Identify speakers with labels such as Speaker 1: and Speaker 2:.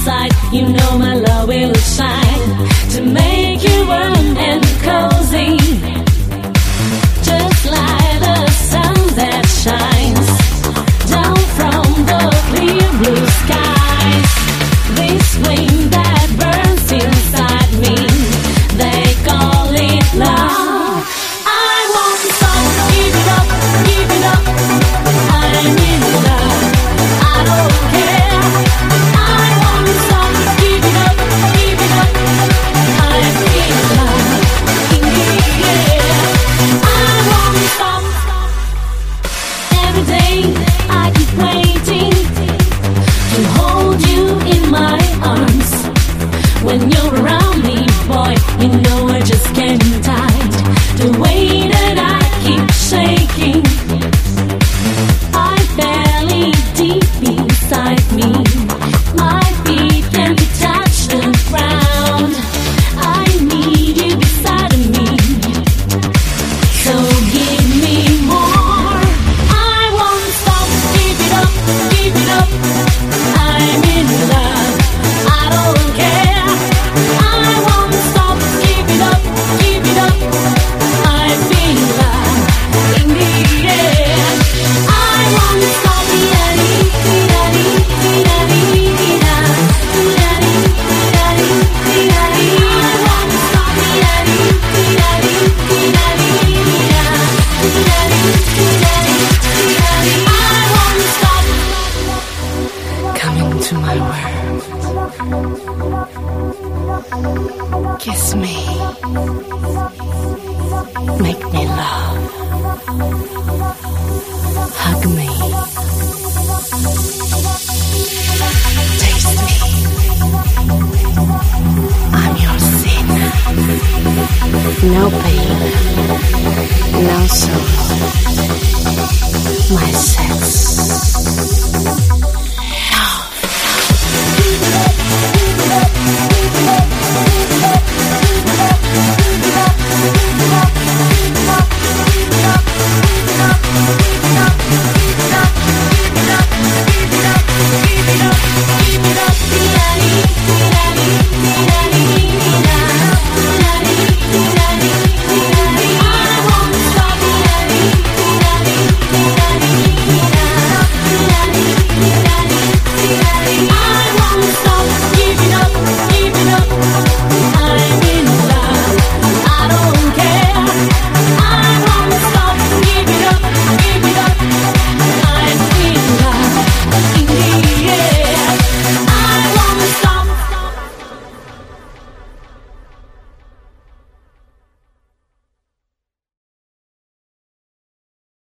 Speaker 1: sight, you know my love will shine to make you warm and cozy, just like the sun that shines down from the clear blue skies. This flame that burns inside me, they call it love. I won't stop, give it up, give it up. I'm in love, I don't care. I won't stop, give it up, give it up. I'm in love, in the air. I won't stop. Every day I keep waiting to hold you in my arms. When you're around me, boy, you know we're just getting tight. The way that I keep shaking, I barely deep inside me. My feet can't touch the ground. I need you beside of me, so give me more. I won't stop, give it up, give it up. I'm in love, I don't care. I won't stop, give it up, give it up. I'm in love, in the air. I won't stop, di-da-dee, di-da-dee, di-da-dee, di-da, di-da-dee, di-da-dee, di-da-dee. I won't stop, di-da-dee, di-da-dee, di-da-dee, di-da, di-da-dee, di-da-dee, di-da-dee. I won't stop. Come into my world, kiss me, make me love, hug me, taste me. I'm your sin. No pain, no sorrow. My sex. Love.